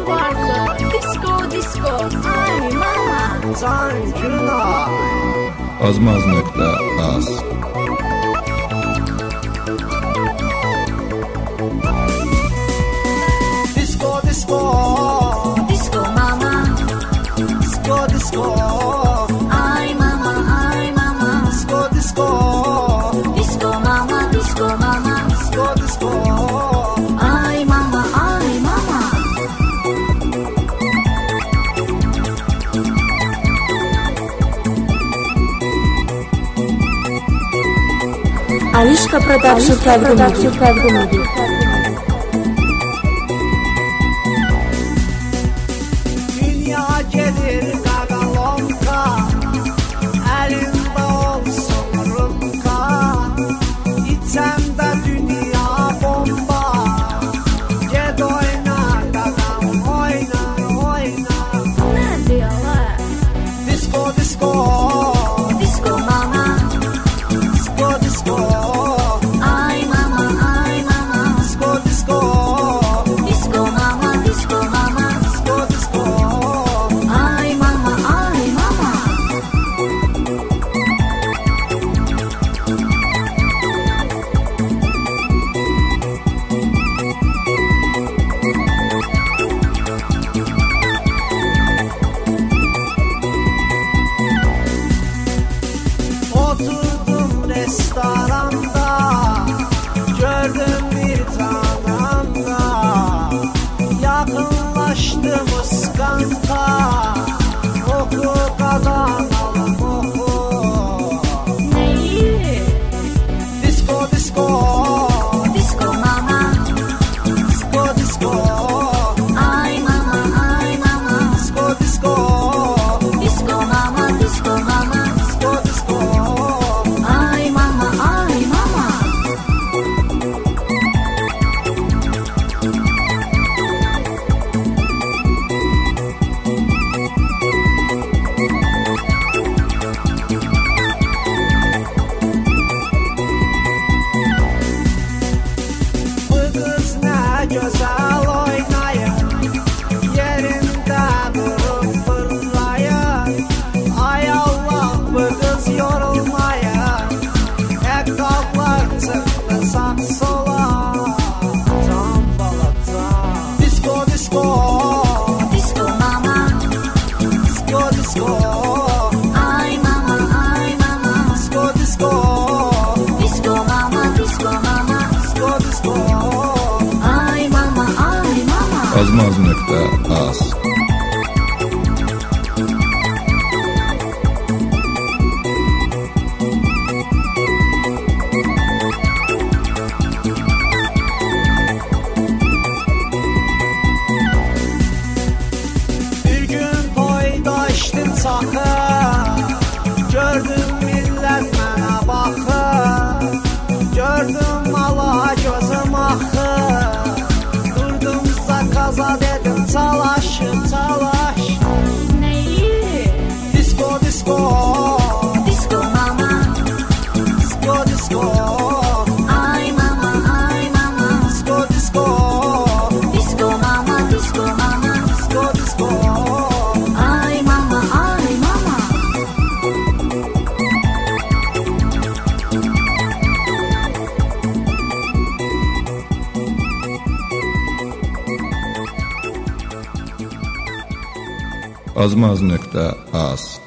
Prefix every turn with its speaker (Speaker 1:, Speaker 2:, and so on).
Speaker 1: parkı. Disco disco. Ay mama.
Speaker 2: Sankına
Speaker 3: Azmaz.az
Speaker 2: Disco disco
Speaker 1: Disco mama.
Speaker 2: Disco disco
Speaker 1: Ay mama, ay mama.
Speaker 2: Disco disco
Speaker 1: Disco mama, disco mama.
Speaker 2: Disco disco
Speaker 1: Ay mama, ay mama.
Speaker 4: Alişka Production təqdim edir.
Speaker 2: Dünya gelir kagalonka Elinde olsun rımka İçemde dünya bomba Ged oyna gagam oyna oyna
Speaker 1: Ne diyorlar?
Speaker 2: Disco disco
Speaker 1: Disco mama.
Speaker 2: Disco disco
Speaker 1: Ay mama, ay mama.
Speaker 2: Disco disco
Speaker 1: Disco mama, disco mama.
Speaker 2: Disco disco
Speaker 1: Ay mama, ay mama.
Speaker 2: Oturdum restoranda Gördüm bir tananda Yakınlaştım ıskanta Oku kazanalım oku
Speaker 1: Neyi?
Speaker 2: Disco disco
Speaker 1: Disco mama.
Speaker 2: Disco disco
Speaker 1: Ay mama, ay mama.
Speaker 2: Disco disco
Speaker 1: Disco mama, disco mama.
Speaker 2: Disco disco
Speaker 1: Ay mama, ay mama.
Speaker 2: Bu kız ne güzel oynayır Yerinde durup fırlayır Ay Allah bu kız yorulmayır Ekkallar çıktı sağ sola Can balatan Disco disco
Speaker 1: Disco mama.
Speaker 2: Disco disco
Speaker 1: Ay mama, ay mama.
Speaker 2: Disco disco
Speaker 1: Disco mama, disco mama.
Speaker 2: Disco disco
Speaker 1: Ay mama, ay mama.
Speaker 3: Azmaz.az
Speaker 2: Bir gün toyda içtim sakı Gördüm millet mənə baxır Gördüm ala gözüm axır Durdum zakaza dedim çalaş çalaş
Speaker 1: Neyi?
Speaker 2: Disco disco
Speaker 1: Disco mama.
Speaker 2: Disco disco
Speaker 1: Ay mama, ay mama.
Speaker 2: Disco disco
Speaker 1: Disco mama, disco mama.
Speaker 2: Disco disco
Speaker 1: Ay mama, ay mama.
Speaker 3: Azmaz.az